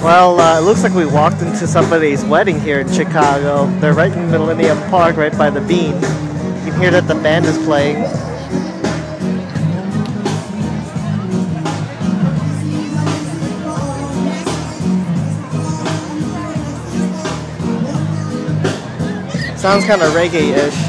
Well, it looks like we walked into somebody's wedding here in Chicago. They're right in Millennium Park, right by the Bean. You can hear that the band is playing. Sounds kind of reggae-ish.